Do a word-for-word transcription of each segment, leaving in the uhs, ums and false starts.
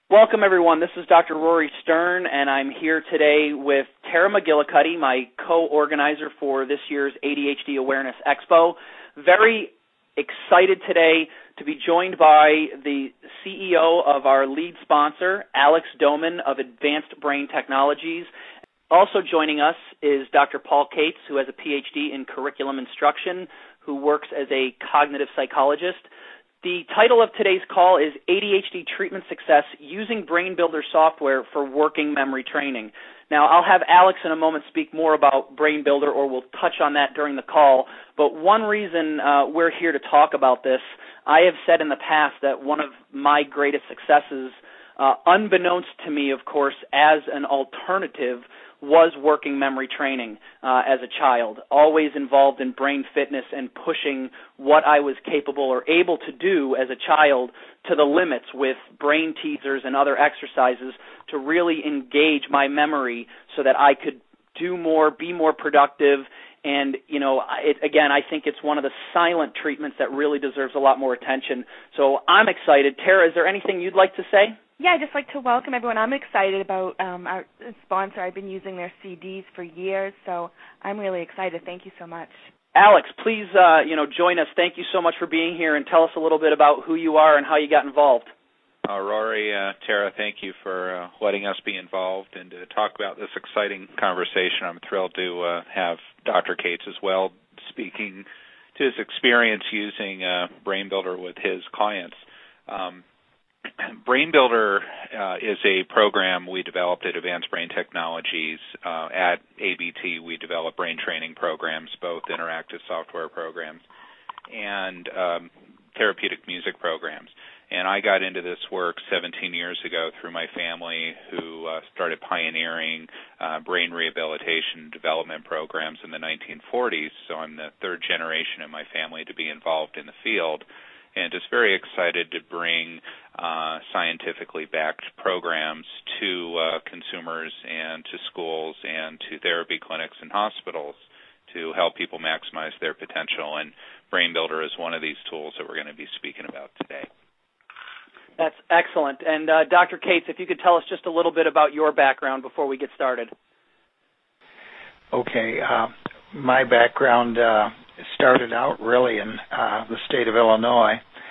Welcome, everyone. This is Doctor Rory Stern, and I'm here today with Tara McGillicuddy, my co-organizer for this year's A D H D Awareness Expo. Very excited today to be joined by the C E O of our lead sponsor, Alex Doman of Advanced Brain Technologies. Also joining us is Doctor Paul Cates, who has a P H D in curriculum instruction, who works as a cognitive psychologist. The title of today's call is A D H D Treatment Success Using Brain Builder Software for Working Memory Training. Now, I'll have Alex in a moment speak more about Brain Builder, or we'll touch on that during the call, but one reason uh, we're here to talk about this, I have said in the past that one of my greatest successes, uh, unbeknownst to me, of course, as an alternative, was working memory training uh, as a child, always involved in brain fitness and pushing what I was capable or able to do as a child to the limits with brain teasers and other exercises to really engage my memory so that I could do more, be more productive. And, you know, it, again, I think it's one of the silent treatments that really deserves a lot more attention. So I'm excited. Tara, is there anything you'd like to say? Yeah, I'd just like to welcome everyone. I'm excited about um, our sponsor. I've been using their C Ds for years, so I'm really excited. Thank you so much. Alex, please, uh, you know, join us. Thank you so much for being here, and tell us a little bit about who you are and how you got involved. Uh, Rory, uh, Tara, thank you for uh, letting us be involved and to talk about this exciting conversation. I'm thrilled to uh, have Doctor Cates as well speaking to his experience using uh, Brain Builder with his clients. Um, Brain Builder uh, is a program we developed at Advanced Brain Technologies. Uh, at A B T, we develop brain training programs, both interactive software programs and um, therapeutic music programs. And I got into this work seventeen years ago through my family, who uh, started pioneering uh, brain rehabilitation development programs in the nineteen forties. So I'm the third generation in my family to be involved in the field, and just very excited to bring uh, scientifically backed programs to uh, consumers and to schools and to therapy clinics and hospitals to help people maximize their potential. And Brain Builder is one of these tools that we're going to be speaking about today. That's excellent. And uh, Doctor Cates, if you could tell us just a little bit about your background before we get started. Okay. Uh, my background uh, started out really in uh, the state of Illinois,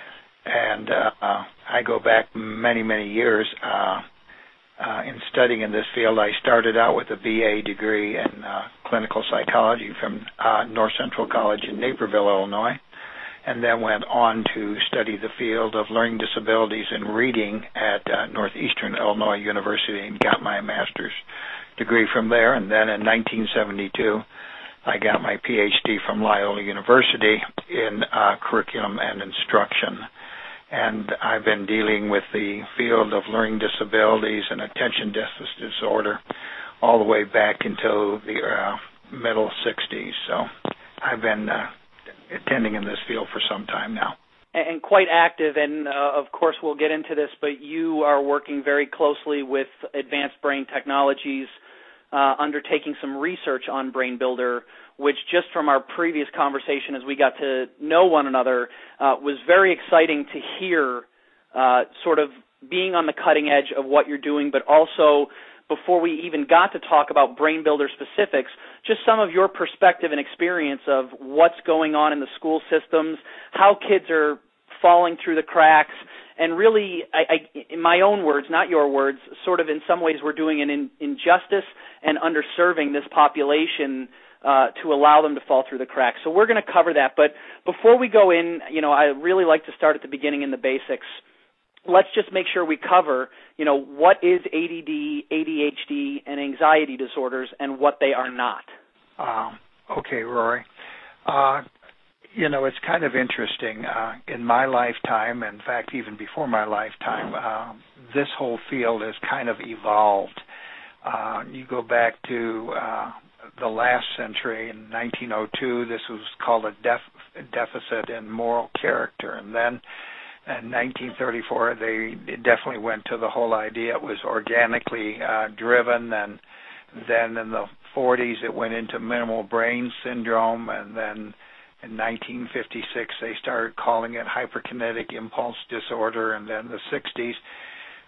and uh, I go back many, many years uh, uh, in studying in this field. I started out with a B A degree in uh, clinical psychology from uh, North Central College in Naperville, Illinois, and then went on to study the field of learning disabilities and reading at uh, Northeastern Illinois University and got my master's degree from there. And then in nineteen seventy-two, I got my P H D from Loyola University in uh, curriculum and instruction. And I've been dealing with the field of learning disabilities and attention deficit disorder all the way back into the uh, middle sixties. So I've been uh, attending in this field for some time now. And quite active, and uh, of course we'll get into this, but you are working very closely with Advanced Brain Technologies, uh, undertaking some research on Brain Builder, which just from our previous conversation as we got to know one another uh, was very exciting to hear, uh, sort of being on the cutting edge of what you're doing, but also before we even got to talk about Brain Builder specifics, just some of your perspective and experience of what's going on in the school systems, how kids are falling through the cracks, and really, I, I, in my own words, not your words, sort of in some ways we're doing an in, injustice and underserving this population uh, to allow them to fall through the cracks. So we're going to cover that. But before we go in, you know, I really like to start at the beginning in the basics. Let's just make sure we cover, you know, what is A D D, A D H D, and anxiety disorders and what they are not. Um, okay, Rory. Uh, you know, it's kind of interesting. Uh, in my lifetime, in fact, even before my lifetime, uh, this whole field has kind of evolved. Uh, you go back to uh, the last century, in nineteen oh two, this was called a def- deficit in moral character, and then in nineteen thirty-four, they definitely went to the whole idea it was organically uh, driven, and then in the forties it went into minimal brain syndrome, and then in nineteen fifty-six they started calling it hyperkinetic impulse disorder, and then the sixties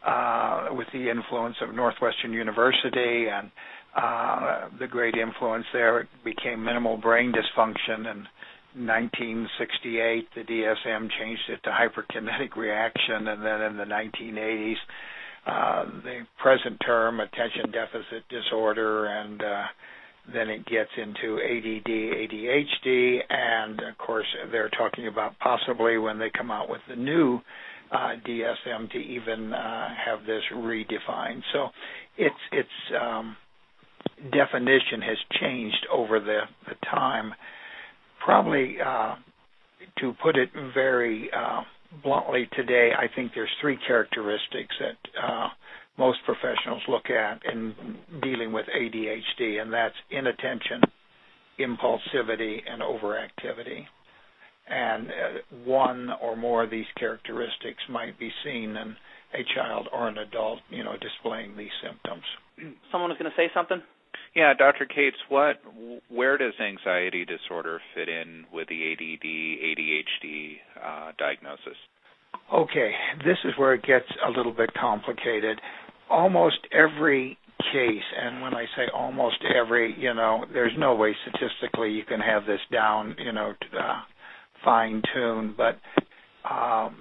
uh, with the influence of Northwestern University and uh, the great influence there. It became minimal brain dysfunction, and in nineteen sixty-eight, the D S M changed it to hyperkinetic reaction, and then in the nineteen eighties, uh, the present term, attention deficit disorder, and uh, then it gets into A D D, A D H D, and of course they're talking about possibly when they come out with the new uh, D S M to even uh, have this redefined. So its its um, definition has changed over the, the time. Probably, uh, to put it very uh, bluntly today, I think there's three characteristics that uh, most professionals look at in dealing with A D H D, and that's inattention, impulsivity, and overactivity. And uh, one or more of these characteristics might be seen in a child or an adult, you know, displaying these symptoms. Someone was going to say something? Yeah, Doctor Cates, what, where does anxiety disorder fit in with the A D D, A D H D uh, diagnosis? Okay, this is where it gets a little bit complicated. Almost every case, and when I say almost every, you know, there's no way statistically you can have this down, you know, uh, fine-tuned, but um,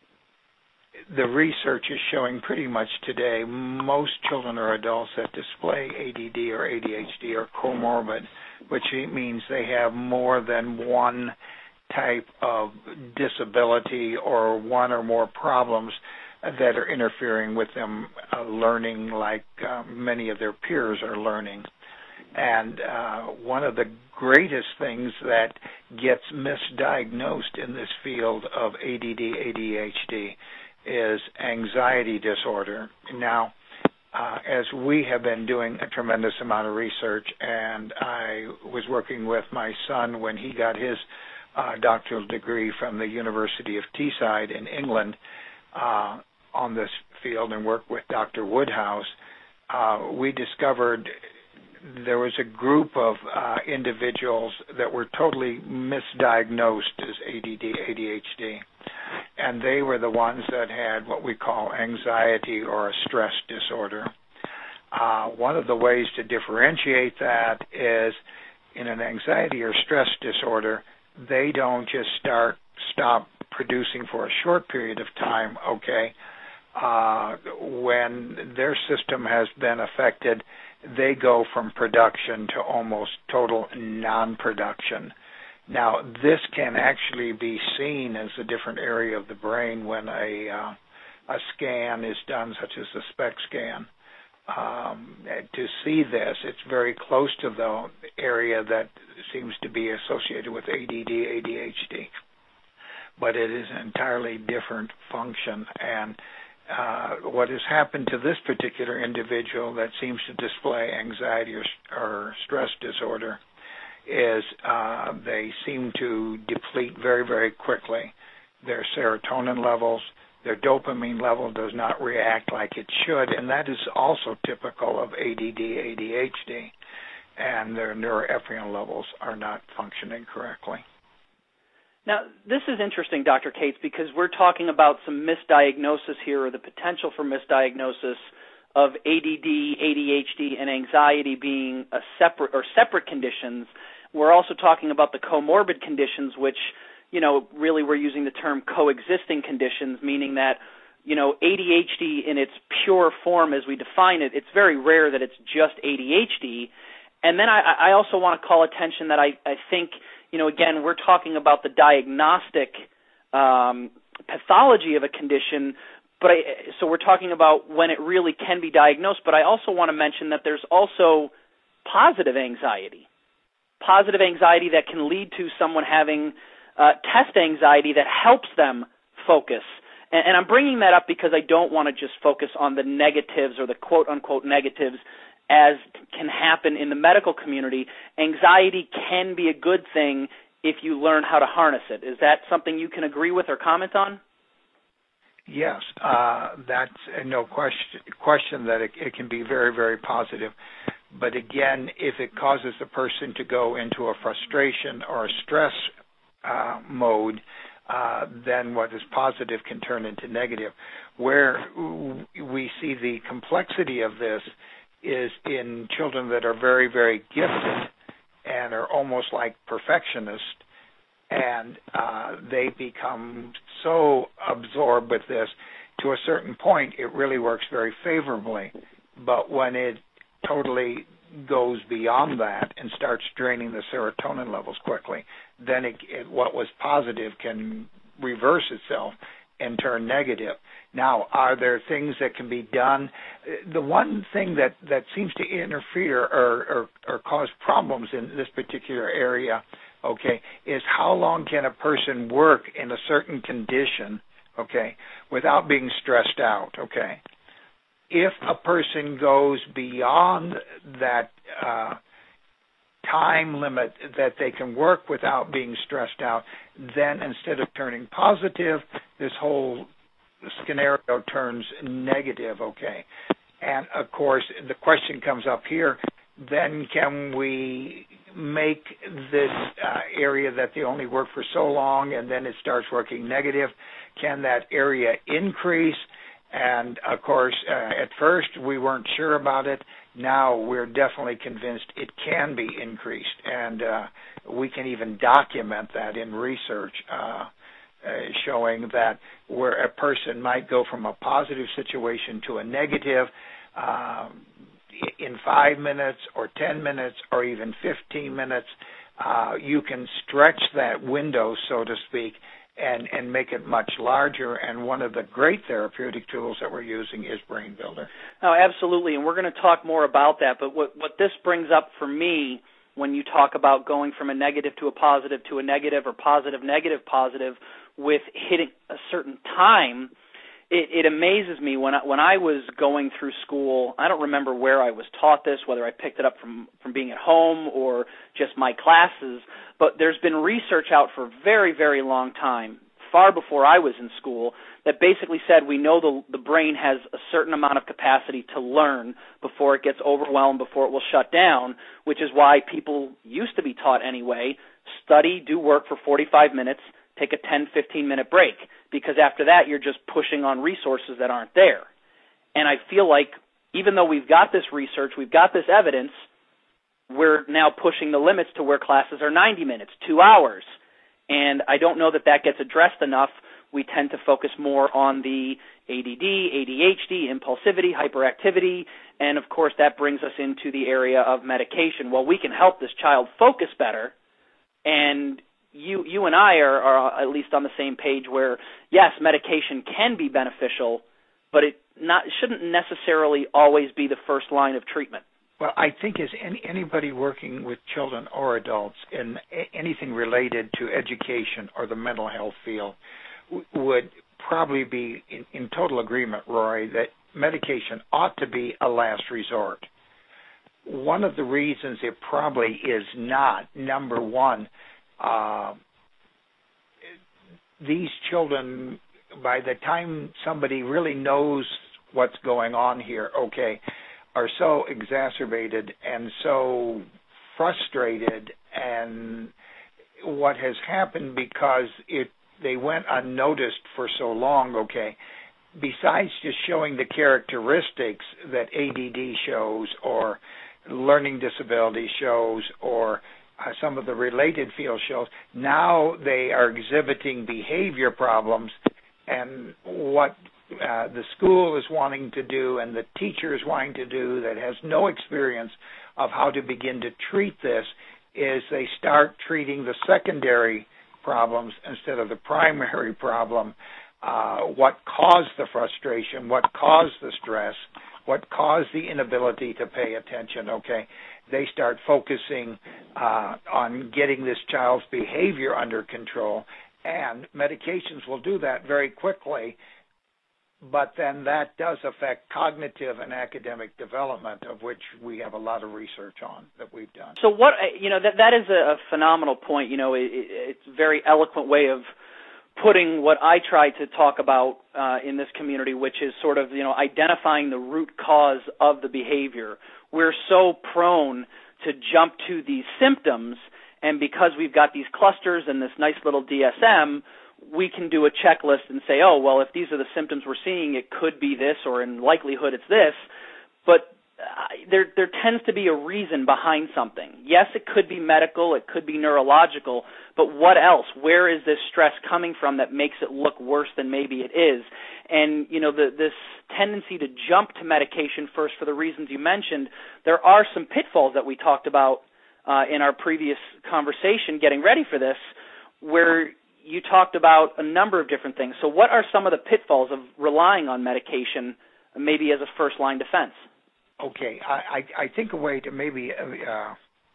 the research is showing pretty much today most children or adults that display A D D or A D H D are comorbid, which means they have more than one type of disability or one or more problems that are interfering with them uh, learning like uh, many of their peers are learning. And uh, one of the greatest things that gets misdiagnosed in this field of A D D, A D H D is anxiety disorder. Now, uh, as we have been doing a tremendous amount of research, and I was working with my son when he got his uh, doctoral degree from the University of Teesside in England uh, on this field, and worked with Doctor Woodhouse, uh, we discovered there was a group of uh, individuals that were totally misdiagnosed as A D D, A D H D. And they were the ones that had what we call anxiety or a stress disorder. Uh, one of the ways to differentiate that is in an anxiety or stress disorder, they don't just start, stop producing for a short period of time, okay? Uh, when their system has been affected, they go from production to almost total non-production. Now, this can actually be seen as a different area of the brain when a uh, a scan is done, such as the SPECT scan. Um, to see this, it's very close to the area that seems to be associated with A D D, A D H D. But it is an entirely different function. And uh, what has happened to this particular individual that seems to display anxiety or, or stress disorder is uh, they seem to deplete very, very quickly. Their serotonin levels, their dopamine level does not react like it should, and that is also typical of A D D, A D H D, and their norepinephrine levels are not functioning correctly. Now, this is interesting, Doctor Cates, because we're talking about some misdiagnosis here, or the potential for misdiagnosis of A D D, A D H D, and anxiety being a separate or separate conditions. We're also talking about the comorbid conditions, which, you know, really we're using the term coexisting conditions, meaning that, you know, A D H D in its pure form as we define it, it's very rare that it's just A D H D. And then I, I also want to call attention that I, I think, you know, again, we're talking about the diagnostic um, pathology of a condition, but I, so we're talking about when it really can be diagnosed, but I also want to mention that there's also positive anxiety, positive anxiety that can lead to someone having uh, test anxiety that helps them focus. And, and I'm bringing that up because I don't want to just focus on the negatives or the quote-unquote negatives as can happen in the medical community. Anxiety can be a good thing if you learn how to harness it. Is that something you can agree with or comment on? Yes, uh, that's no question, question that it, it can be very, very positive. But again, if it causes the person to go into a frustration or a stress uh, mode, uh, then what is positive can turn into negative. Where we see, the complexity of this is in children that are very, very gifted and are almost like perfectionists, and uh, they become so absorbed with this. To a certain point, it really works very favorably. But when it totally goes beyond that and starts draining the serotonin levels quickly, then it, it, what was positive can reverse itself and turn negative. Now, are there things that can be done? The one thing that, that seems to interfere or, or, or cause problems in this particular area, okay, is how long can a person work in a certain condition, okay, without being stressed out, okay? If a person goes beyond that uh, time limit that they can work without being stressed out, then instead of turning positive, this whole scenario turns negative, okay? And, of course, the question comes up here, then can we make this uh, area that they only work for so long and then it starts working negative? Can that area increase? And, of course, uh, at first we weren't sure about it. Now we're definitely convinced it can be increased, and uh, we can even document that in research, uh, uh, showing that where a person might go from a positive situation to a negative uh, in five minutes or ten minutes or even fifteen minutes, uh, you can stretch that window, so to speak, and, and make it much larger. And one of the great therapeutic tools that we're using is Brain Builder. Oh, absolutely, and we're going to talk more about that. But what, what this brings up for me when you talk about going from a negative to a positive to a negative or positive, negative, positive with hitting a certain time, it, it amazes me. When I, when I was going through school, I don't remember where I was taught this, whether I picked it up from, from being at home or just my classes, but there's been research out for a very, very long time, far before I was in school, that basically said we know the, the brain has a certain amount of capacity to learn before it gets overwhelmed, before it will shut down, which is why people used to be taught anyway, study, do work for forty-five minutes, take a ten, fifteen-minute break, because after that you're just pushing on resources that aren't there. And I feel like even though we've got this research, we've got this evidence, we're now pushing the limits to where classes are ninety minutes, two hours. And I don't know that that gets addressed enough. We tend to focus more on the A D D, A D H D, impulsivity, hyperactivity, and, of course, that brings us into the area of medication. Well, we can help this child focus better, and you you and I are, are at least on the same page where, yes, medication can be beneficial, but it not shouldn't necessarily always be the first line of treatment. Well, I think as any, anybody working with children or adults in a, anything related to education or the mental health field w- would probably be in, in total agreement, Rory, that medication ought to be a last resort. One of the reasons it probably is not, number one, uh, these children, by the time somebody really knows what's going on here, okay, are so exacerbated and so frustrated, and what has happened because it they went unnoticed for so long, okay, besides just showing the characteristics that A D D shows or learning disability shows or uh, some of the related field shows, now they are exhibiting behavior problems, and what Uh, the school is wanting to do and the teacher is wanting to do that has no experience of how to begin to treat this is they start treating the secondary problems instead of the primary problem. Uh, what caused the frustration, what caused the stress, what caused the inability to pay attention, okay? They start focusing uh, on getting this child's behavior under control, and medications will do that very quickly. But then that does affect cognitive and academic development, of which we have a lot of research on that we've done. So what, you know, that that is a, a phenomenal point. You know, it, it's a very eloquent way of putting what I try to talk about uh, in this community, which is sort of, you know, identifying the root cause of the behavior. We're so prone to jump to these symptoms, and because we've got these clusters and this nice little D S M, we can do a checklist and say, oh, well, if these are the symptoms we're seeing, it could be this, or in likelihood it's this. But uh, there there tends to be a reason behind something. Yes, it could be medical, it could be neurological, but what else? Where is this stress coming from that makes it look worse than maybe it is? And, you know, the, this tendency to jump to medication first for the reasons you mentioned, there are some pitfalls that we talked about uh, in our previous conversation getting ready for this, where you talked about a number of different things. So what are some of the pitfalls of relying on medication maybe as a first-line defense? Okay, I, I, I think a way to maybe uh,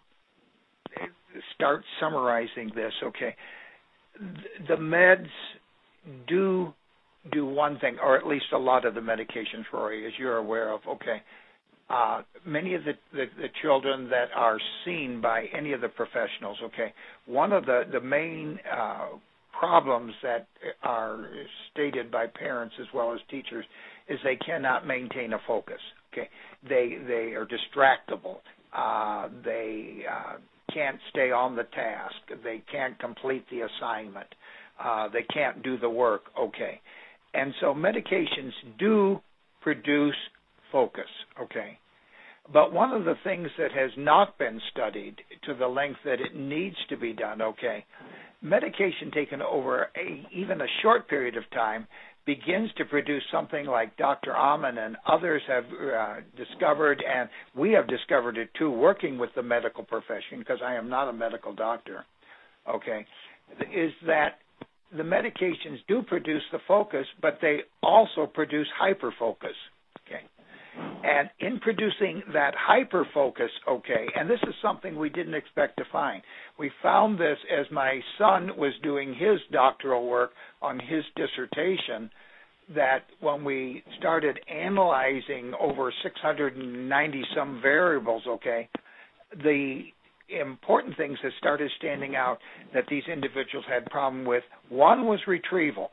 start summarizing this, okay, the meds do do one thing, or at least a lot of the medications, Rory, as you're aware of, okay. Uh, many of the, the, the children that are seen by any of the professionals, okay, one of the, the main uh, problems that are stated by parents as well as teachers is they cannot maintain a focus, okay. They, they are distractible. Uh, they uh, can't stay on the task. They can't complete the assignment. Uh, they can't do the work, okay. And so medications do produce focus, okay. But one of the things that has not been studied to the length that it needs to be done, okay, medication taken over a, even a short period of time begins to produce something like Doctor Amen and others have uh, discovered, and we have discovered it too, working with the medical profession, because I am not a medical doctor, okay, is that the medications do produce the focus, but they also produce hyperfocus, okay. And in producing that hyperfocus, okay, and this is something we didn't expect to find. We found this as my son was doing his doctoral work on his dissertation, that when we started analyzing over six hundred ninety some variables, okay, the important things that started standing out that these individuals had problem with, one was retrieval.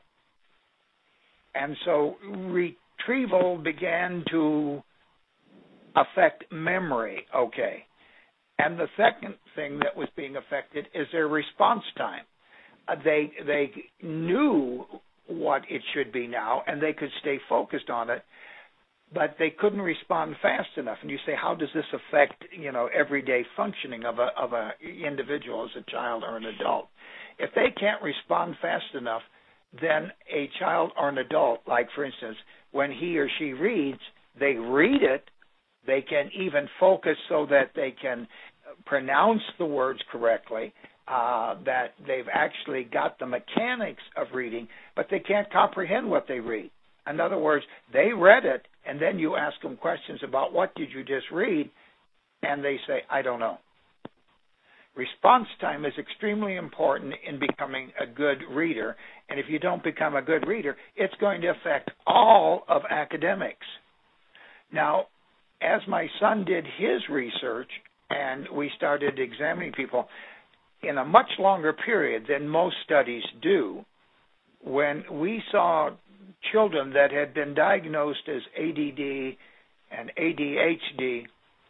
And so retrieval began to affect memory, okay. And the second thing that was being affected is their response time. Uh, they they knew what it should be now, and they could stay focused on it, but they couldn't respond fast enough. And you say, how does this affect, you know, everyday functioning of a of a individual as a child or an adult? If they can't respond fast enough, then a child or an adult, like for instance, when he or she reads, they read it, they can even focus so that they can pronounce the words correctly, uh, that they've actually got the mechanics of reading, but they can't comprehend what they read. In other words, they read it, and then you ask them questions about what did you just read, and they say, I don't know. Response time is extremely important in becoming a good reader, and if you don't become a good reader, it's going to affect all of academics. Now, as my son did his research, and we started examining people in a much longer period than most studies do, when we saw children that had been diagnosed as A D D and A D H D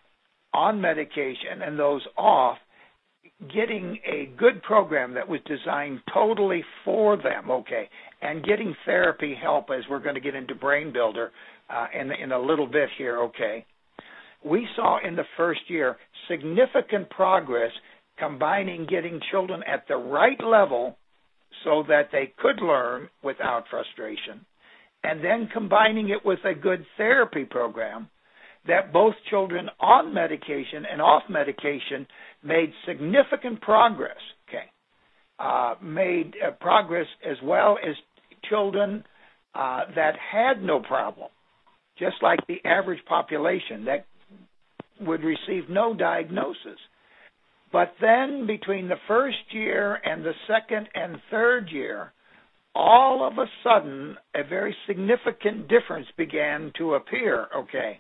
on medication and those off, getting a good program that was designed totally for them, okay, and getting therapy help, as we're going to get into Brain Builder uh, in, in a little bit here, okay, we saw in the first year significant progress combining getting children at the right level so that they could learn without frustration, and then combining it with a good therapy program that both children on medication and off medication made significant progress, okay, uh, made uh, progress as well as children uh, that had no problem, just like the average population that would receive no diagnosis. But then between the first year and the second and third year, all of a sudden a very significant difference began to appear, okay.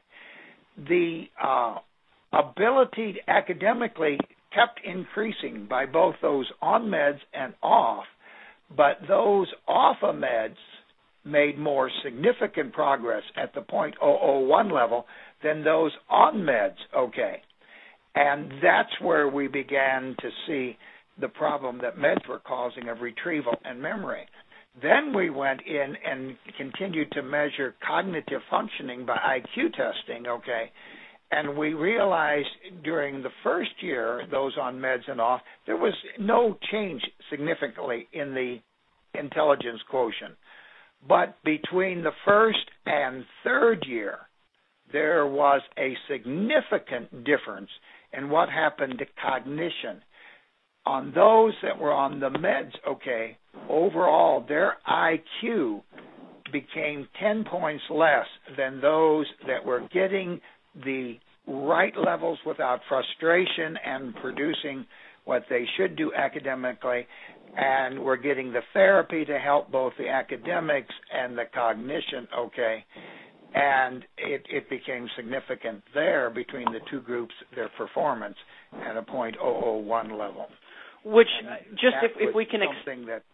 The uh, ability to academically kept increasing by both those on meds and off, but those off of meds made more significant progress at the zero point zero zero one level than those on meds, okay. And that's where we began to see the problem that meds were causing of retrieval and memory. Then we went in and continued to measure cognitive functioning by I Q testing, okay, and we realized during the first year, those on meds and off, there was no change significantly in the intelligence quotient. But between the first and third year, there was a significant difference in what happened to cognition. On those that were on the meds, okay, overall, their I Q became ten points less than those that were getting the right levels without frustration and producing what they should do academically, and were getting the therapy to help both the academics and the cognition, okay, and it, it became significant there between the two groups, their performance at a zero point zero zero one level. Which, just if, if we can, ex- that,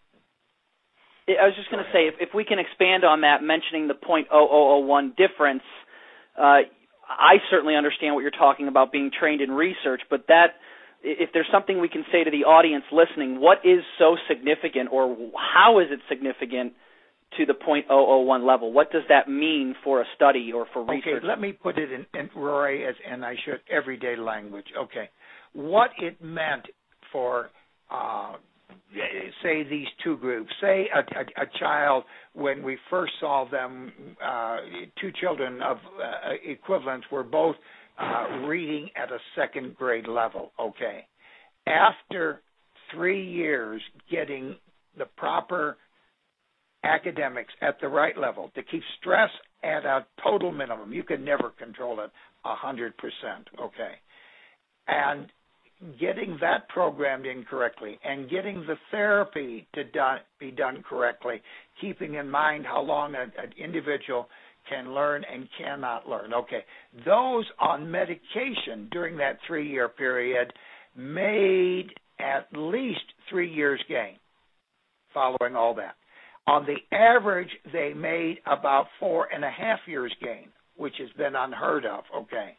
I was just going to say, if, if we can expand on that, mentioning the zero point zero zero zero one difference, uh, I certainly understand what you're talking about being trained in research, but that, if there's something we can say to the audience listening, what is so significant, or how is it significant to the zero point zero zero one level? What does that mean for a study or for research? Okay, let me put it in, in Roy, as, and I should, everyday language. Okay, what it meant for, uh, say, these two groups. Say a, a, a child, when we first saw them, uh, two children of uh, equivalents were both uh, reading at a second grade level, okay. After three years getting the proper academics at the right level to keep stress at a total minimum, you can never control it one hundred percent, okay. And getting that programmed in correctly and getting the therapy to done, be done correctly, keeping in mind how long a, an individual can learn and cannot learn. Okay, those on medication during that three-year period made at least three years gain following all that. On the average, they made about four and a half years gain, which has been unheard of, okay.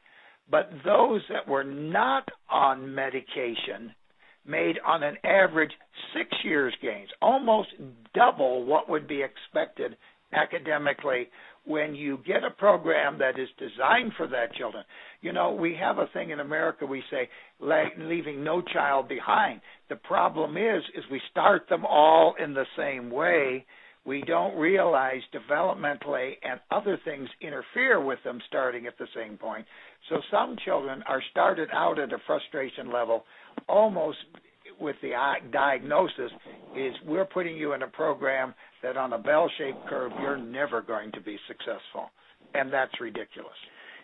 But those that were not on medication made on an average six years gains, almost double what would be expected academically when you get a program that is designed for that children. You know, we have a thing in America, we say, leaving no child behind. The problem is, is we start them all in the same way. We don't realize developmentally and other things interfere with them starting at the same point. So some children are started out at a frustration level almost with the diagnosis is we're putting you in a program that on a bell-shaped curve you're never going to be successful. And that's ridiculous.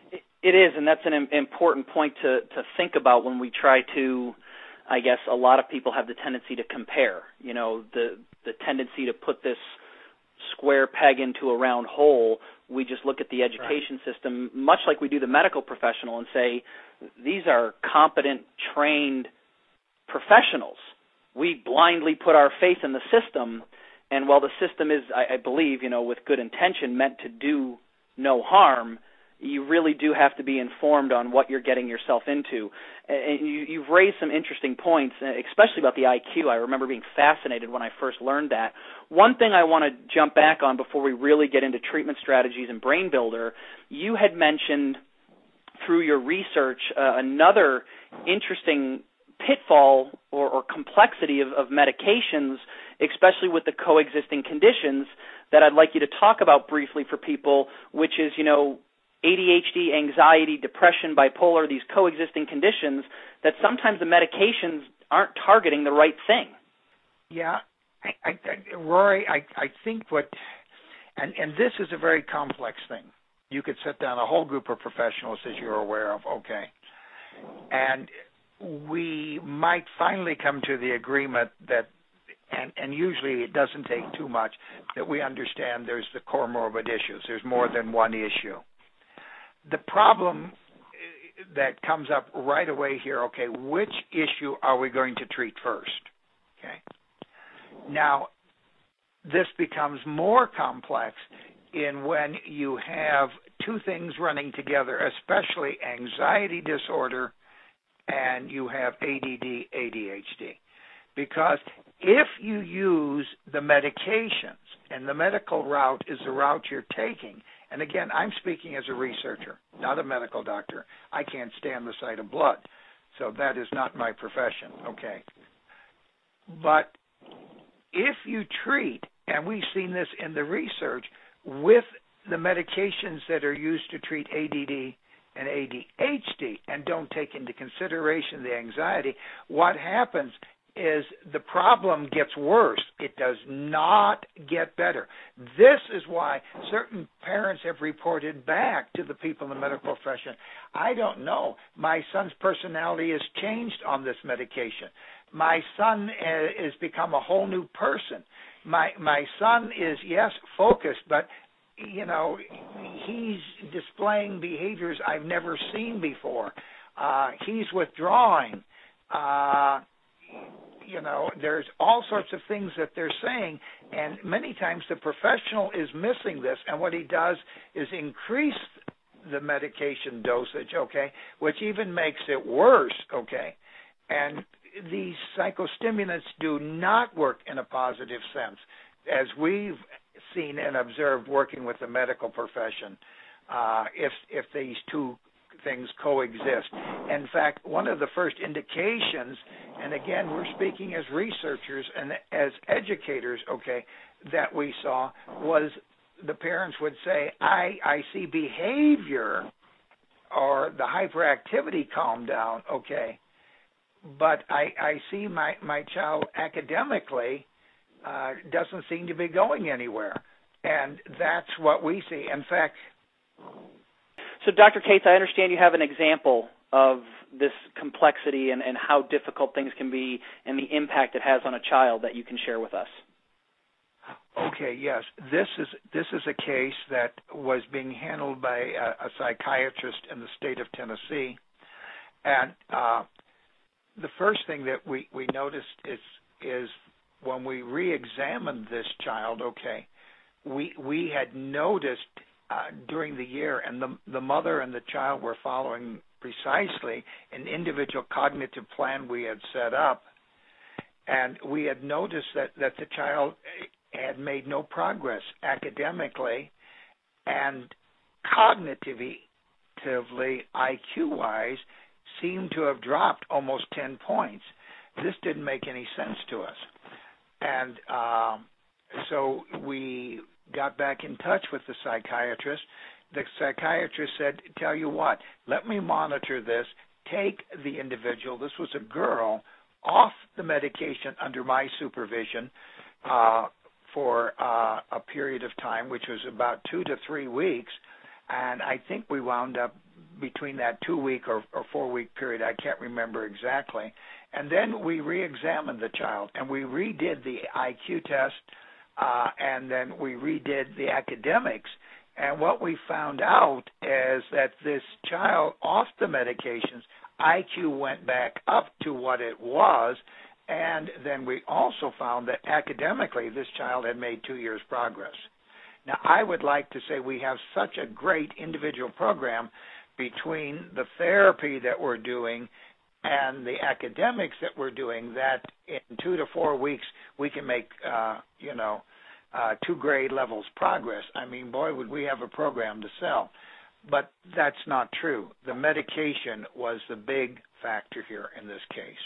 It is, and that's an important point to, to think about when we try to, I guess a lot of people have the tendency to compare, you know, the the tendency to put this square peg into a round hole. We just look at the education right. system, much like we do the medical professional, and say, these are competent, trained professionals. We blindly put our faith in the system, and while the system is, I, I believe, you know, with good intention, meant to do no harm, you really do have to be informed on what you're getting yourself into. And you, you've raised some interesting points, especially about the I Q. I remember being fascinated when I first learned that. One thing I want to jump back on before we really get into treatment strategies and Brain Builder, you had mentioned through your research uh, another interesting pitfall or, or complexity of, of medications, especially with the coexisting conditions, that I'd like you to talk about briefly for people, which is, you know, A D H D, anxiety, depression, bipolar, these coexisting conditions that sometimes the medications aren't targeting the right thing. Yeah, I, I, I, Rory, I, I think what, and, and this is a very complex thing. You could sit down a whole group of professionals, as you're aware of, okay, and we might finally come to the agreement that, and, and usually it doesn't take too much, that we understand there's the comorbid issues. There's more than one issue. The problem that comes up right away here, okay, which issue are we going to treat first? Okay. Now, this becomes more complex in when you have two things running together, especially anxiety disorder and you have A D D, A D H D. because if you use the medications, and the medical route is the route you're taking, and again, I'm speaking as a researcher, not a medical doctor. I can't stand the sight of blood, so that is not my profession, okay? But if you treat, and we've seen this in the research, with the medications that are used to treat A D D and A D H D and don't take into consideration the anxiety, what happens is the problem gets worse. It does not get better. This is why certain parents have reported back to the people in the medical profession, I don't know, my son's personality has changed on this medication. My son has become a whole new person. My my son is, yes, focused, but, you know, he's displaying behaviors I've never seen before. Uh, he's withdrawing. Uh, you know, there's all sorts of things that they're saying, and many times the professional is missing this, and what he does is increase the medication dosage, okay, which even makes it worse, okay, and these psychostimulants do not work in a positive sense, as we've seen and observed working with the medical profession, uh, if if these two things coexist. In fact, one of the first indications, and again, we're speaking as researchers and as educators, okay, that we saw was the parents would say, I, I see behavior or the hyperactivity calm down, okay, but I, I see my, my child academically uh, doesn't seem to be going anywhere. And that's what we see. In fact... So, Doctor Cates, I understand you have an example of this complexity and, and how difficult things can be and the impact it has on a child that you can share with us. Okay, yes. This is this is a case that was being handled by a, a psychiatrist in the state of Tennessee. And uh, the first thing that we, we noticed is is when we re-examined this child, okay, we we had noticed uh, during the year, and the the mother and the child were following precisely an individual cognitive plan we had set up, and we had noticed that, that the child had made no progress academically and cognitively, I Q-wise, seemed to have dropped almost ten points. This didn't make any sense to us. And uh, so we got back in touch with the psychiatrist. The psychiatrist said, tell you what, let me monitor this, take the individual, this was a girl, off the medication under my supervision uh, for uh, a period of time, which was about two to three weeks. And I think we wound up between that two-week or, or four-week period, I can't remember exactly. And then we re-examined the child, and we redid the I Q test, uh, and then we redid the academics. And what we found out is that this child, off the medications, I Q went back up to what it was, and then we also found that academically this child had made two years' progress. Now, I would like to say we have such a great individual program between the therapy that we're doing and the academics that we're doing that in two to four weeks we can make, uh, you know, uh, two grade levels progress. I mean, boy, would we have a program to sell. But that's not true. The medication was the big factor here in this case.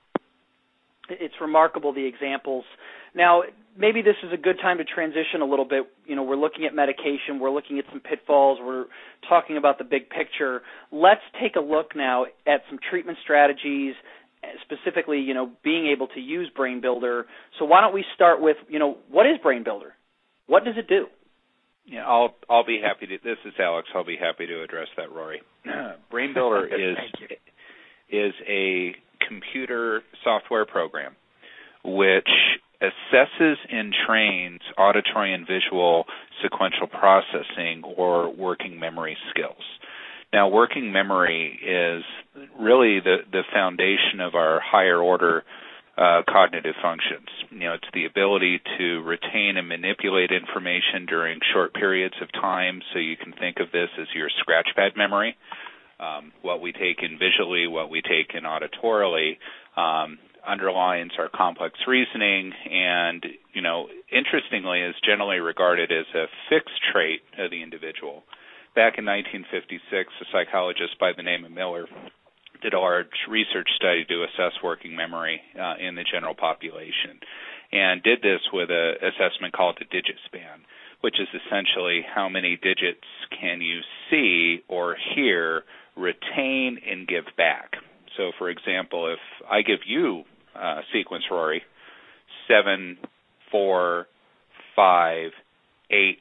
It's remarkable, the examples. Now, maybe this is a good time to transition a little bit. You know, we're looking at medication. We're looking at some pitfalls. We're talking about the big picture. Let's take a look now at some treatment strategies, specifically, you know, being able to use Brain Builder. So why don't we start with, you know, what is Brain Builder? What does it do? Yeah, I'll I'll be happy to. This is Alex. I'll be happy to address that, Rory. Brain Builder is is a computer software program which assesses and trains auditory and visual sequential processing or working memory skills. Now, working memory is really the, the foundation of our higher order uh, cognitive functions. You know, it's the ability to retain and manipulate information during short periods of time, so you can think of this as your scratchpad memory. Um, what we take in visually, what we take in auditorily, um, underlines our complex reasoning and, you know, interestingly is generally regarded as a fixed trait of the individual. Back in nineteen fifty-six, a psychologist by the name of Miller did a large research study to assess working memory uh, in the general population, and did this with an assessment called the digit span, which is essentially how many digits can you see or hear, retain, and give back. So, for example, if I give you a sequence, Rory, seven, four, five, eight,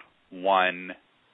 one,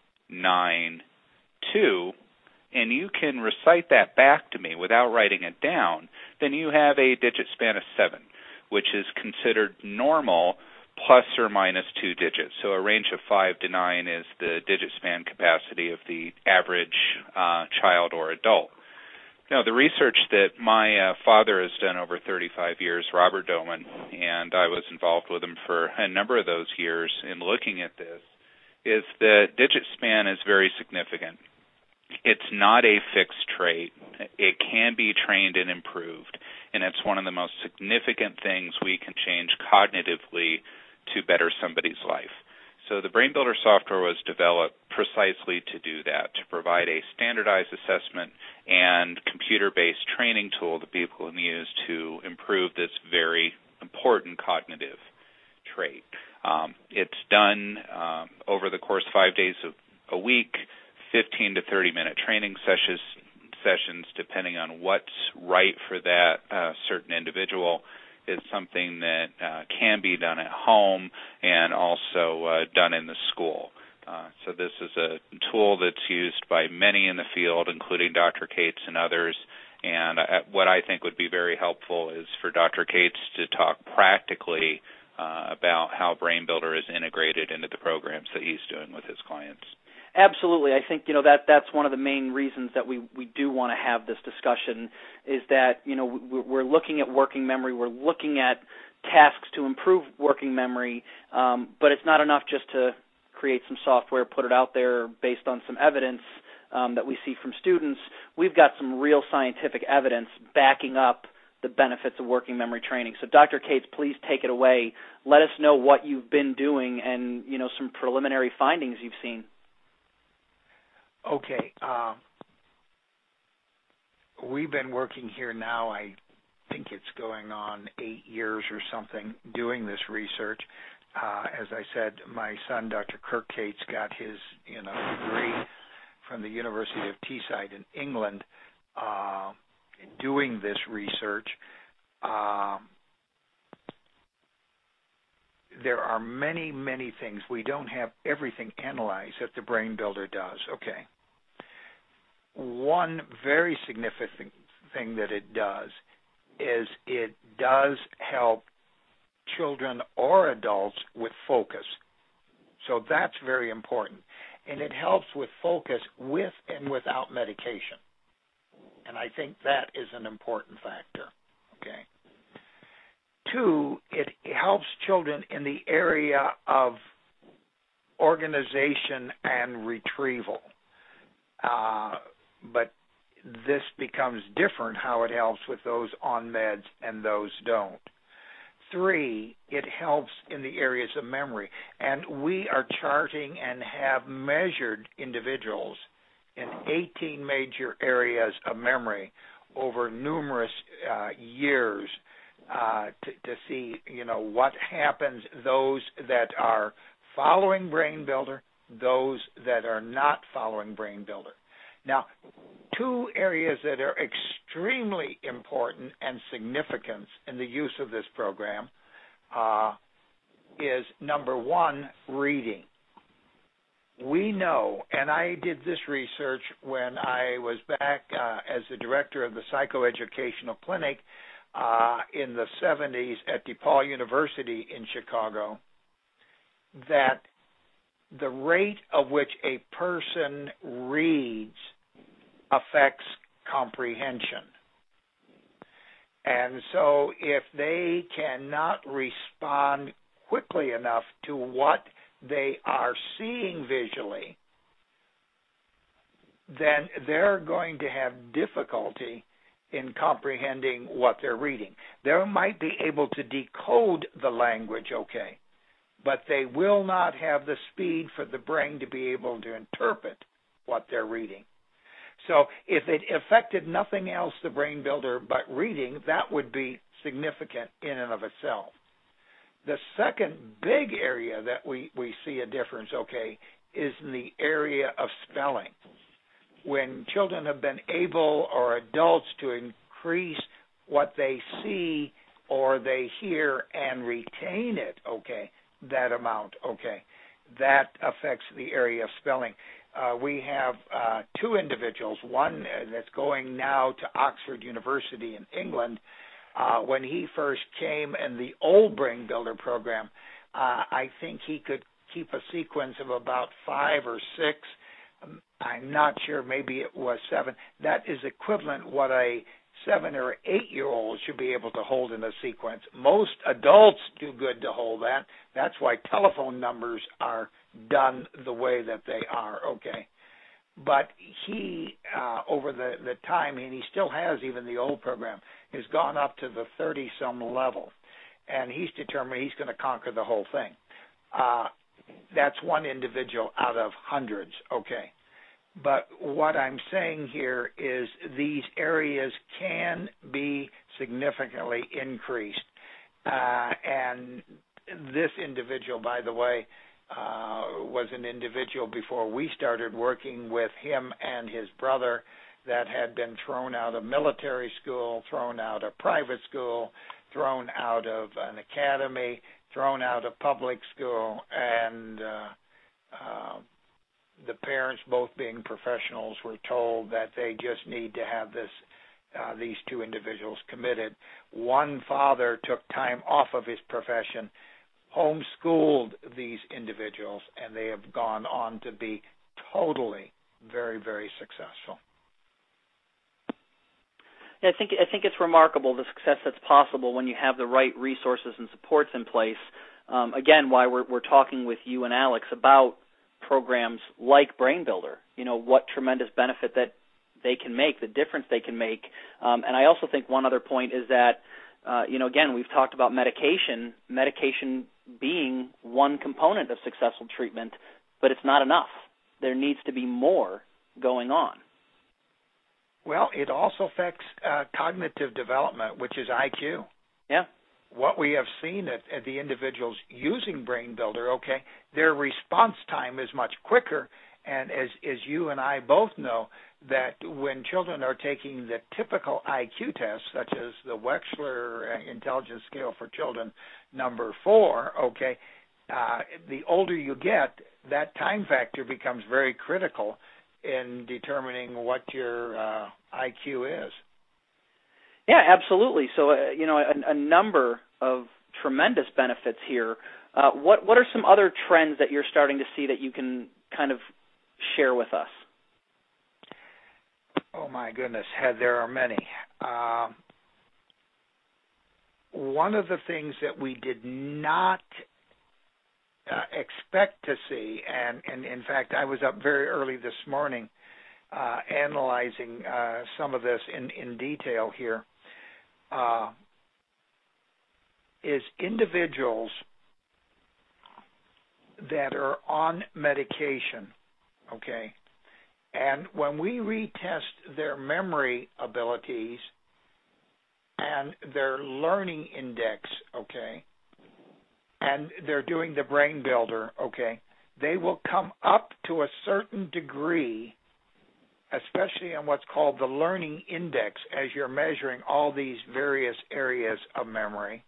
nine, two, and you can recite that back to me without writing it down, then you have a digit span of seven, which is considered normal plus or minus two digits. So a range of five to nine is the digit span capacity of the average uh, child or adult. Now, the research that my uh, father has done over thirty-five years, Robert Doman, and I was involved with him for a number of those years in looking at this, is that digit span is very significant. It's not a fixed trait. It can be trained and improved, and it's one of the most significant things we can change cognitively to better somebody's life. So the Brain Builder software was developed precisely to do that, to provide a standardized assessment and computer-based training tool that people can use to improve this very important cognitive trait. Um, it's done um, over the course of five days a, a week, fifteen to thirty minute training sessions, sessions depending on what's right for that uh, certain individual. Is something that uh, can be done at home and also uh, done in the school. Uh, so this is a tool that's used by many in the field, including Doctor Cates and others. And uh, what I think would be very helpful is for Doctor Cates to talk practically uh, about how Brain Builder is integrated into the programs that he's doing with his clients. Absolutely. I think, you know, that that's one of the main reasons that we, we do want to have this discussion is that, you know, we're looking at working memory. We're looking at tasks to improve working memory, um, but it's not enough just to create some software, put it out there based on some evidence um, that we see from students. We've got some real scientific evidence backing up the benefits of working memory training. So, Doctor Cates, please take it away. Let us know what you've been doing and, you know, some preliminary findings you've seen. Okay, uh, we've been working here now, I think it's going on eight years or something, doing this research. Uh, as I said, my son, Doctor Kirk Cates, got his you know, degree from the University of Teesside in England uh, doing this research. Uh, there are many, many things. We don't have everything analyzed that the Brain Builder does. Okay. One very significant thing that it does is it does help children or adults with focus. So that's very important. And it helps with focus with and without medication. And I think that is an important factor. Okay. Two, it helps children in the area of organization and retrieval. Uh, but this becomes different how it helps with those on meds and those don't. Three, it helps in the areas of memory. And we are charting and have measured individuals in eighteen major areas of memory over numerous uh, years uh, to, to see, you know, what happens, those that are following Brain Builder, those that are not following Brain Builder. Now, two areas that are extremely important and significant in the use of this program uh, is, number one, reading. We know, and I did this research when I was back uh, as the director of the psychoeducational clinic uh, in the seventies at DePaul University in Chicago, that the rate of which a person reads affects comprehension. And so if they cannot respond quickly enough to what they are seeing visually, then they're going to have difficulty in comprehending what they're reading. They might be able to decode the language okay, but they will not have the speed for the brain to be able to interpret what they're reading. So if it affected nothing else, the brain builder, but reading, that would be significant in and of itself. The second big area that we, we see a difference, okay, is in the area of spelling. When children have been able, or adults, to increase what they see or they hear and retain it, okay, that amount, okay, that affects the area of spelling. Uh, we have uh, two individuals, one that's going now to Oxford University in England. Uh, when he first came in the old Brain Builder program, uh, I think he could keep a sequence of about five or six. Um, I'm not sure, maybe it was seven. That is equivalent what a seven or eight-year-old should be able to hold in a sequence. Most adults do good to hold that. That's why telephone numbers are done the way that they are, okay. But he, uh, over the, the time, and he still has even the old program, has gone up to the thirty-some level, and he's determined he's going to conquer the whole thing. Uh, that's one individual out of hundreds, okay. But what I'm saying here is these areas can be significantly increased. Uh, and this individual, by the way, uh, was an individual before we started working with him and his brother that had been thrown out of military school, thrown out of private school, thrown out of an academy, thrown out of public school, and uh, uh, the parents, both being professionals, were told that they just need to have this uh, these two individuals committed. One father took time off of his profession, homeschooled these individuals, and they have gone on to be totally very, very successful. I think I think it's remarkable the success that's possible when you have the right resources and supports in place. Um, again, why we're we're talking with you and Alex about programs like Brain Builder. You know, what tremendous benefit that they can make, the difference they can make. Um, and I also think one other point is that, uh, you know, again, we've talked about medication, medication being one component of successful treatment, but it's not enough. There needs to be more going on. Well, it also affects uh, cognitive development, which is I Q. Yeah. What we have seen at, at the individuals using Brain Builder, okay, their response time is much quicker. And as, as you and I both know, that when children are taking the typical I Q tests, such as the Wechsler Intelligence Scale for Children number four, okay, uh, the older you get, that time factor becomes very critical in determining what your uh, I Q is. Yeah, absolutely. So, uh, you know, a, a number of tremendous benefits here. Uh, what what are some other trends that you're starting to see that you can kind of share with us? Oh, my goodness, there are many. Uh, one of the things that we did not uh, expect to see, and, and in fact, I was up very early this morning uh, analyzing uh, some of this in, in detail here, uh, is individuals that are on medication, okay, and when we retest their memory abilities and their learning index, okay, and they're doing the Brain Builder, okay, they will come up to a certain degree, especially on what's called the learning index, as you're measuring all these various areas of memory.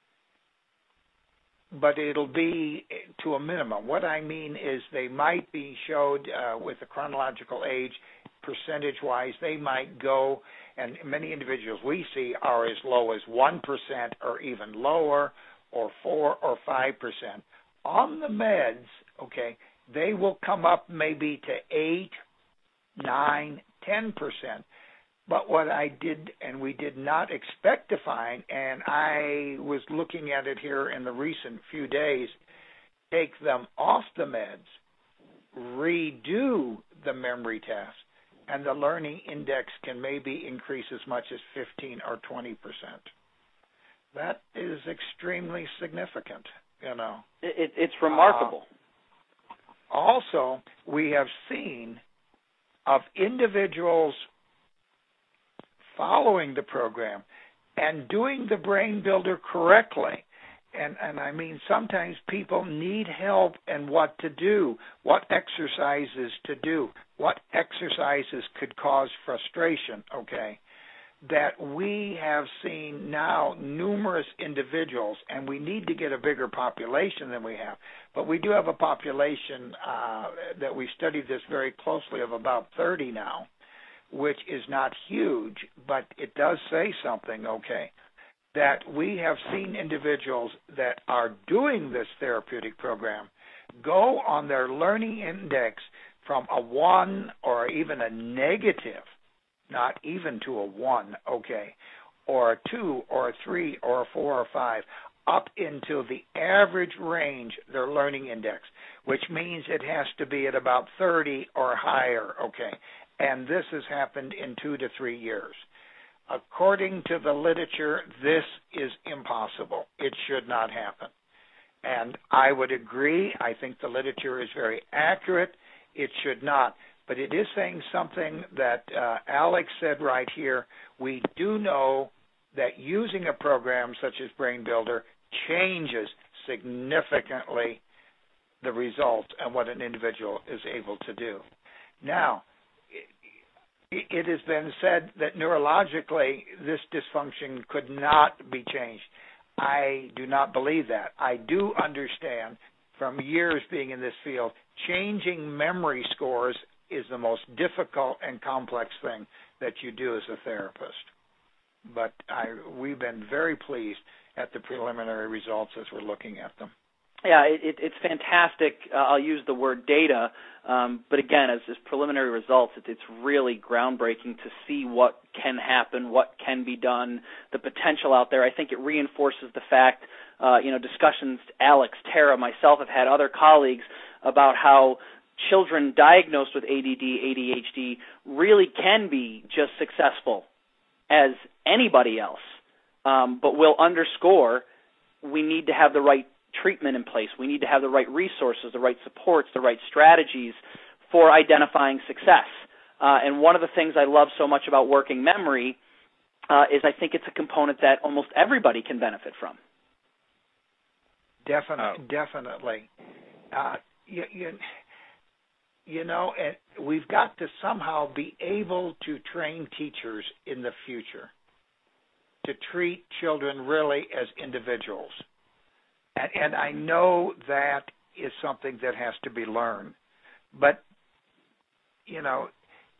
But it'll be to a minimum. What I mean is they might be showed uh, with the chronological age, percentage-wise, they might go, and many individuals we see are as low as one percent or even lower, or four or five percent. On the meds, okay, they will come up maybe to eight, nine, ten percent. But what I did and we did not expect to find, and I was looking at it here in the recent few days, take them off the meds, redo the memory test, and the learning index can maybe increase as much as fifteen or twenty percent. That is extremely significant, you know. It, it's remarkable. Uh, also, we have seen of individuals following the program and doing the Brain Builder correctly. And, and I mean, sometimes people need help in what to do, what exercises to do, what exercises could cause frustration, okay, that we have seen now numerous individuals, and we need to get a bigger population than we have, but we do have a population uh, that we studied this very closely of about thirty now, which is not huge, but it does say something, okay, that we have seen individuals that are doing this therapeutic program go on their learning index from a one or even a negative, not even to a one, okay, or a two or a three or a four or five, up into the average range, their learning index, which means it has to be at about thirty or higher, okay, and this has happened in two to three years. According to the literature, this is impossible. It should not happen. And I would agree. I think the literature is very accurate. It should not. But it is saying something that uh, Alex said right here. We do know that using a program such as Brain Builder changes significantly the results and what an individual is able to do. Now, it has been said that neurologically this dysfunction could not be changed. I do not believe that. I do understand from years being in this field, changing memory scores is the most difficult and complex thing that you do as a therapist. But I, we've been very pleased at the preliminary results as we're looking at them. Yeah, it, it, it's fantastic. Uh, I'll use the word data, um, but again, as, as preliminary results, it, it's really groundbreaking to see what can happen, what can be done, the potential out there. I think it reinforces the fact, uh, you know, discussions Alex, Tara, myself have had other colleagues about how children diagnosed with A D D, A D H D really can be just successful as anybody else, um, but will underscore we need to have the right treatment in place. We need to have the right resources, the right supports, the right strategies for identifying success. Uh, and one of the things I love so much about working memory uh, is I think it's a component that almost everybody can benefit from. Definitely, oh. definitely. Uh, you, you, you know, we've got to somehow be able to train teachers in the future to treat children really as individuals. And, and I know that is something that has to be learned. But, you know,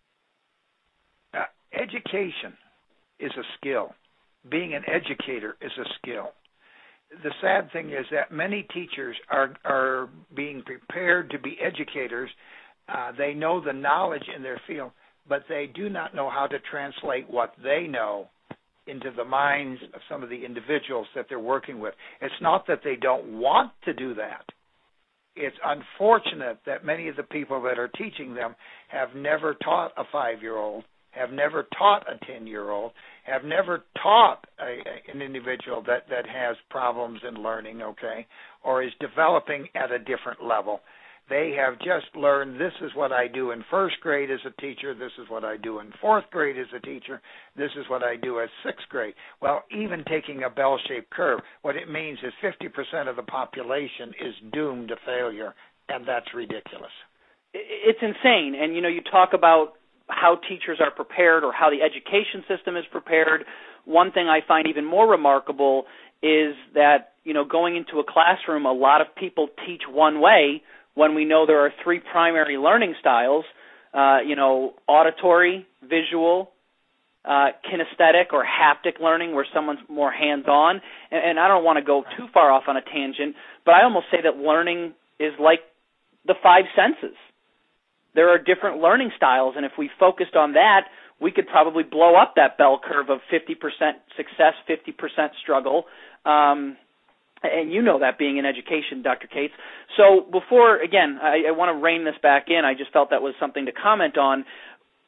uh, education is a skill. Being an educator is a skill. The sad thing is that many teachers are, are being prepared to be educators. Uh, they know the knowledge in their field, but they do not know how to translate what they know into the minds of some of the individuals that they're working with. It's not that they don't want to do that. It's unfortunate that many of the people that are teaching them have never taught a five-year-old, have never taught a ten-year-old, have never taught a, an individual that, that has problems in learning, okay, or is developing at a different level. They have just learned this is what I do in first grade as a teacher, this is what I do in fourth grade as a teacher, this is what I do as sixth grade. Well, even taking a bell-shaped curve, what it means is fifty percent of the population is doomed to failure, and that's ridiculous. It's insane. And, you know, you talk about how teachers are prepared or how the education system is prepared. One thing I find even more remarkable is that, you know, going into a classroom, a lot of people teach one way when we know there are three primary learning styles, uh, you know, auditory, visual, uh, kinesthetic or haptic learning where someone's more hands-on. And, and I don't want to go too far off on a tangent, but I almost say that learning is like the five senses. There are different learning styles, and if we focused on that, we could probably blow up that bell curve of fifty percent success, fifty percent struggle. Um, and you know that being in education, Doctor Cates. So before, again, I, I want to rein this back in. I just felt that was something to comment on.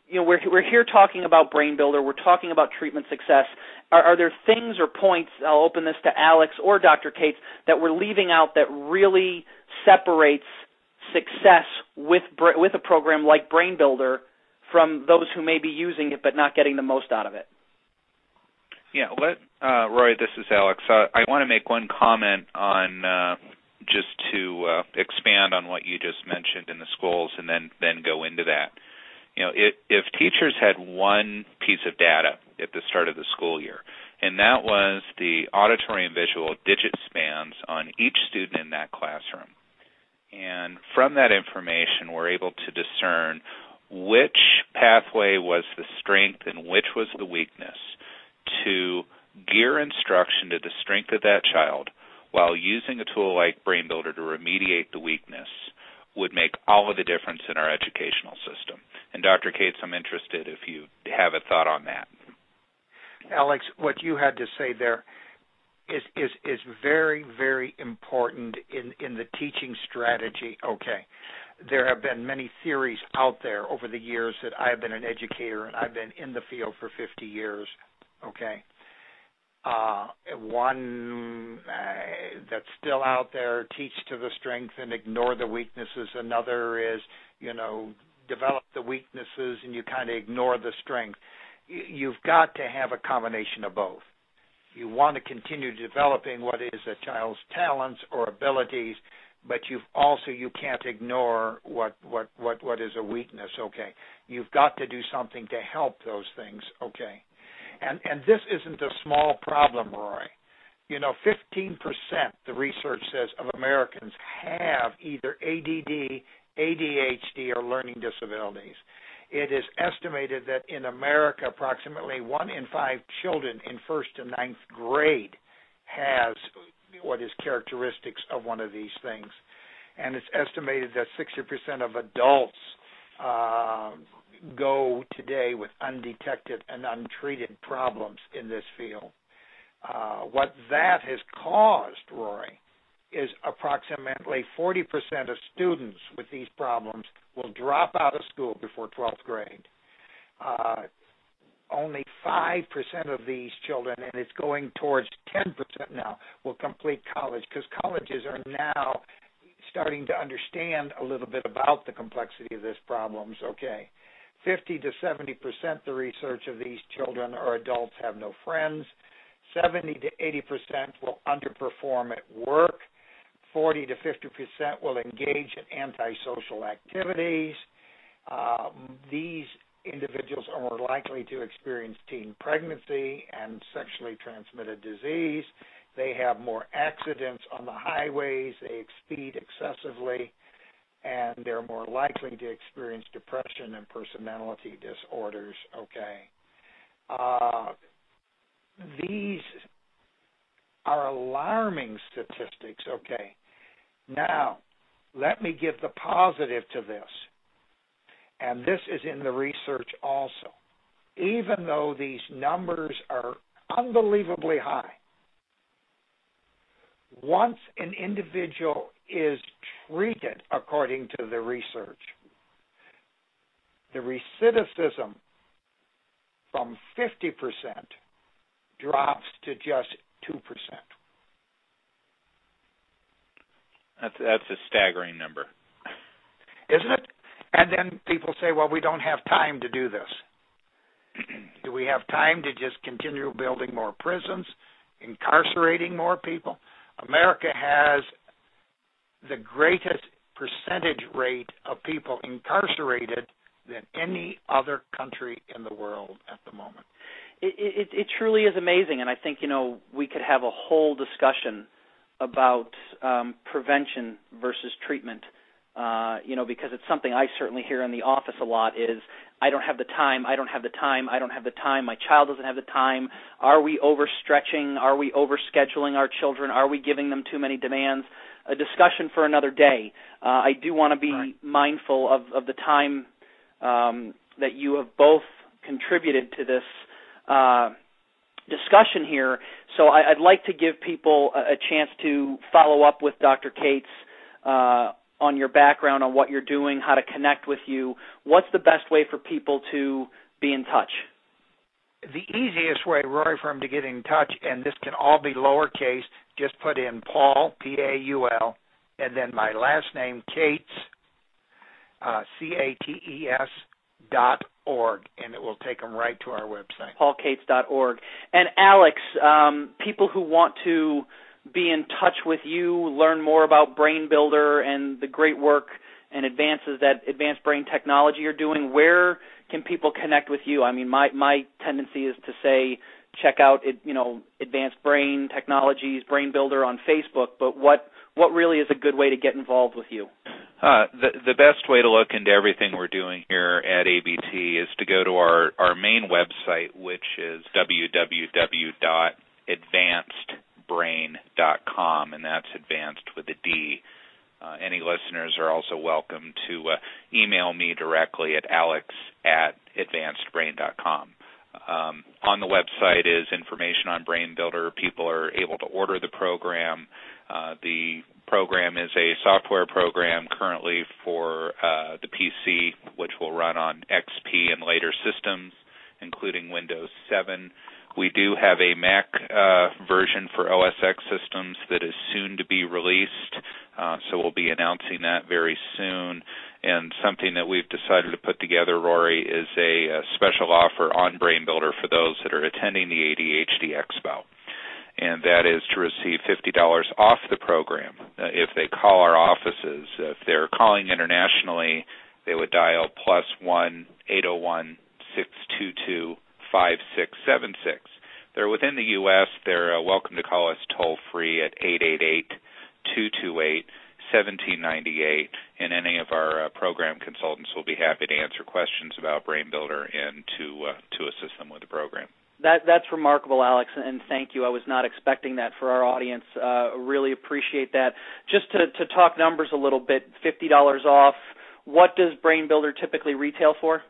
you know, we're we're here talking about Brain Builder. We're talking about treatment success. Are, are there things or points? I'll open this to Alex or Doctor Cates that we're leaving out that really separates success with with a program like Brain Builder from those who may be using it but not getting the most out of it? Yeah, let uh, Roy. This is Alex. Uh, I want to make one comment on uh, just to uh, expand on what you just mentioned in the schools, and then then go into that. You know, if, if teachers had one piece of data at the start of the school year, and that was the auditory and visual digit spans on each student in that classroom, and from that information, we're able to discern which pathway was the strength and which was the weakness, to gear instruction to the strength of that child while using a tool like Brain Builder to remediate the weakness would make all of the difference in our educational system. And Doctor Cates, I'm interested if you have a thought on that. Alex, what you had to say there is is, is very, very important in, in the teaching strategy. Okay. There have been many theories out there over the years that I've been an educator, and I've been in the field for fifty years. Okay. Uh, one uh, that's still out there, teach to the strength and ignore the weaknesses. Another is, you know, develop the weaknesses and you kind of ignore the strength. You've got to have a combination of both. You want to continue developing what is a child's talents or abilities, but you've also, you can't ignore what, what, what, what is a weakness, okay? You've got to do something to help those things, okay? And and this isn't a small problem, Roy. You know, fifteen percent, the research says, of Americans have either A D D, A D H D, or learning disabilities. It is estimated that in America, approximately one in five children in first and ninth grade has what is characteristics of one of these things. And it's estimated that sixty percent of adults uh, go today with undetected and untreated problems in this field. Uh, what that has caused, Roy, is approximately forty percent of students with these problems will drop out of school before twelfth grade. Uh, only five percent of these children, and it's going towards ten percent now, will complete college, because colleges are now starting to understand a little bit about the complexity of these problems, okay? fifty to seventy percent the research of these children or adults have no friends. seventy to eighty percent will underperform at work. forty to fifty percent will engage in antisocial activities. Uh, these individuals are more likely to experience teen pregnancy and sexually transmitted disease. They have more accidents on the highways. They speed excessively. And they're more likely to experience depression and personality disorders, okay? Uh, these are alarming statistics, okay? Now, let me give the positive to this, and this is in the research also. Even though these numbers are unbelievably high, once an individual is treated according to the research, the recidivism from fifty percent drops to just two percent. That's, that's a staggering number. Isn't it? And then people say, well, we don't have time to do this. Do we have time to just continue building more prisons, incarcerating more people? America has the greatest percentage rate of people incarcerated than any other country in the world at the moment. It, it, it truly is amazing, and I think, you know, we could have a whole discussion about um, prevention versus treatment, uh, you know, because it's something I certainly hear in the office a lot is, I don't have the time, I don't have the time, I don't have the time, my child doesn't have the time. Are we overstretching? Are we overscheduling our children? Are we giving them too many demands? A discussion for another day. Uh, I do want to be right. mindful of, of the time um, that you have both contributed to this uh, discussion here. So I, I'd like to give people a, a chance to follow up with Doctor Cates uh, on your background, on what you're doing, how to connect with you, what's the best way for people to be in touch? The easiest way, Rory, for them to get in touch, and this can all be lowercase, just put in Paul, P A U L, and then my last name, Cates, uh, C A T E S, dot org, and it will take them right to our website. paul cates dot org. And Alex, um, people who want to be in touch with you, learn more about Brain Builder and the great work and advances that Advanced Brain Technology are doing, where can people connect with you? I mean, my, my tendency is to say check out, you know, Advanced Brain Technologies, Brain Builder on Facebook, but what what really is a good way to get involved with you? Uh, the, the best way to look into everything we're doing here at A B T is to go to our, our main website, which is w w w dot advanced brain dot com, and that's advanced with a D. Uh, any listeners are also welcome to uh, email me directly at alex at advanced brain dot com. Um, on the website is information on Brain Builder. People are able to order the program. Uh, the program is a software program currently for uh, the P C, which will run on X P and later systems, including Windows seven. We do have a Mac uh, version for O S X systems that is soon to be released, uh, so we'll be announcing that very soon. And something that we've decided to put together, Rory, is a, a special offer on Brain Builder for those that are attending the A D H D Expo, and that is to receive fifty dollars off the program uh, if they call our offices. If they're calling internationally, they would dial plus one eight zero one six two two five six seven six. They're within the U S They're uh, welcome to call us toll-free at eight eight eight two two eight one seven nine eight, and any of our uh, program consultants will be happy to answer questions about Brain Builder and to uh, to assist them with the program. That that's remarkable, Alex, and thank you. I was not expecting that for our audience. Uh, really appreciate that. Just to, to talk numbers a little bit, fifty dollars off. What does Brain Builder typically retail for?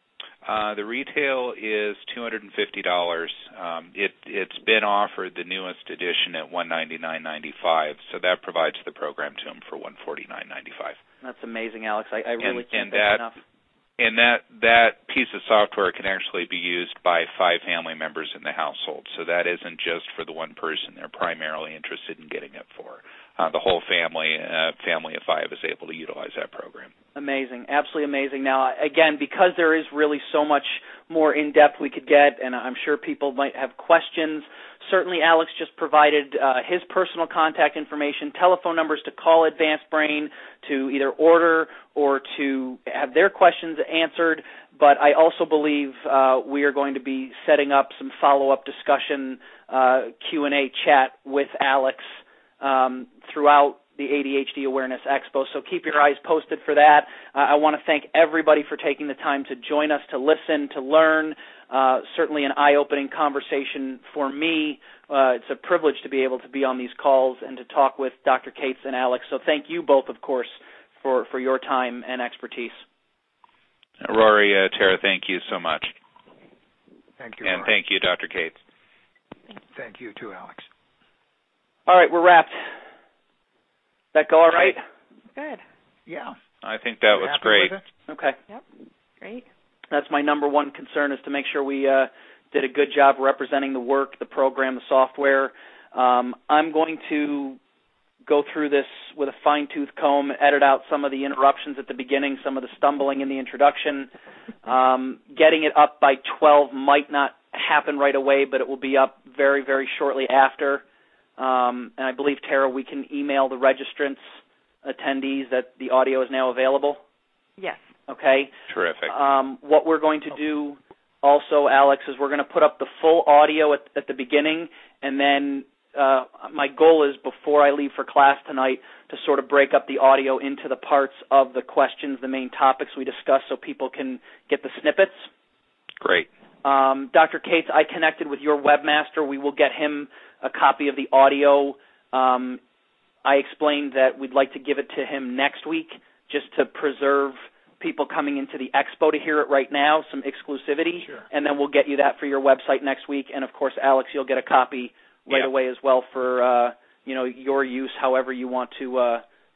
Uh, the retail is two hundred fifty dollars. Um, it, it's been offered the newest edition at one hundred ninety-nine ninety-five, so that provides the program to them for one hundred forty-nine ninety-five. That's amazing, Alex. I, I really and, can't and thank that, enough. And that, that piece of software can actually be used by five family members in the household, so that isn't just for the one person they're primarily interested in getting it for. Uh, the whole family, uh, family of five, is able to utilize that program. Amazing, absolutely amazing. Now, again, because there is really so much more in-depth we could get, and I'm sure people might have questions, certainly Alex just provided uh, his personal contact information, telephone numbers to call Advanced Brain to either order or to have their questions answered, but I also believe uh, we are going to be setting up some follow-up discussion uh, Q and A chat with Alex um, throughout the A D H D Awareness Expo, so keep your eyes posted for that. Uh, I want to thank everybody for taking the time to join us, to listen, to learn. Uh, certainly an eye-opening conversation for me. Uh, it's a privilege to be able to be on these calls and to talk with Doctor Cates and Alex, so thank you both, of course, for, for your time and expertise. Rory, uh, Tara, thank you so much. Thank you, And Rory. thank you, Doctor Cates. Thank you, too, Alex. All right, we're wrapped. That go all right? Good. Yeah. I think that We're was happy great. with it? Okay. Yep. Great. That's my number one concern, is to make sure we uh, did a good job representing the work, the program, the software. Um, I'm going to go through this with a fine-tooth comb, edit out some of the interruptions at the beginning, some of the stumbling in the introduction. Um, getting it up by twelve might not happen right away, but it will be up very, very shortly after. Um, and I believe, Tara, we can email the registrants, attendees, that the audio is now available? Yes. Okay. Terrific. Um, what we're going to do also, Alex, is we're going to put up the full audio at, at the beginning, and then uh, my goal is, before I leave for class tonight, to sort of break up the audio into the parts of the questions, the main topics we discussed, so people can get the snippets. Great. Um, Doctor Cates, I connected with your webmaster. We will get him a copy of the audio. Um, I explained that we'd like to give it to him next week, just to preserve people coming into the expo to hear it right now, some exclusivity, Sure. and then we'll get you that for your website next week. And, of course, Alex, you'll get a copy right yeah. away as well for uh, you know, your use, however you want to uh,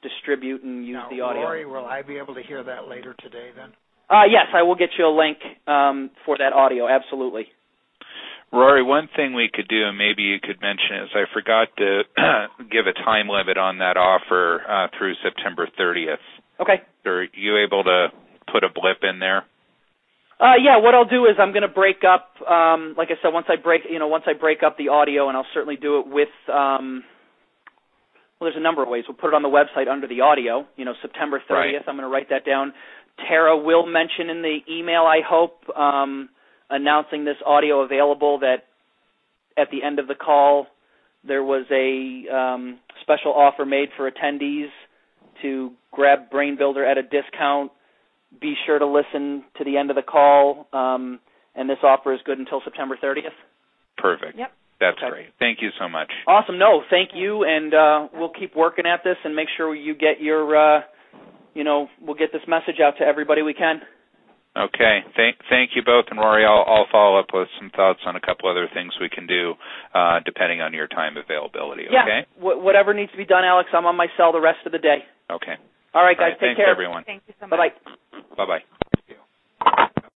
distribute and use now, the audio. Rory, will I be able to hear that later today then? Uh, yes, I will get you a link um, for that audio, absolutely. Rory, one thing we could do, and maybe you could mention, is I forgot to give a time limit on that offer uh, through September thirtieth. Okay. Are you able to put a blip in there? Uh, yeah, what I'll do is I'm going to break up, um, like I said, once I break, you know, once I break up the audio, and I'll certainly do it with, um, well, there's a number of ways. We'll put it on the website under the audio, you know, September thirtieth. Right. I'm going to write that down. Tara will mention in the email, I hope, um, announcing this audio available, that at the end of the call there was a um, special offer made for attendees to grab Brain Builder at a discount. Be sure to listen to the end of the call, um, and this offer is good until September thirtieth. Perfect. Yep. That's okay. great. Thank you so much. Awesome. No, thank you, and uh, we'll keep working at this and make sure you get your, uh, you know, we'll get this message out to everybody we can. Okay. Thank thank you both. And, Rory, I'll, I'll follow up with some thoughts on a couple other things we can do uh, depending on your time availability, okay? Yeah, w- whatever needs to be done, Alex. I'm on my cell the rest of the day. Okay. All right, guys. All right, take thanks, care. everyone. Thank you so much. Bye-bye. Bye-bye.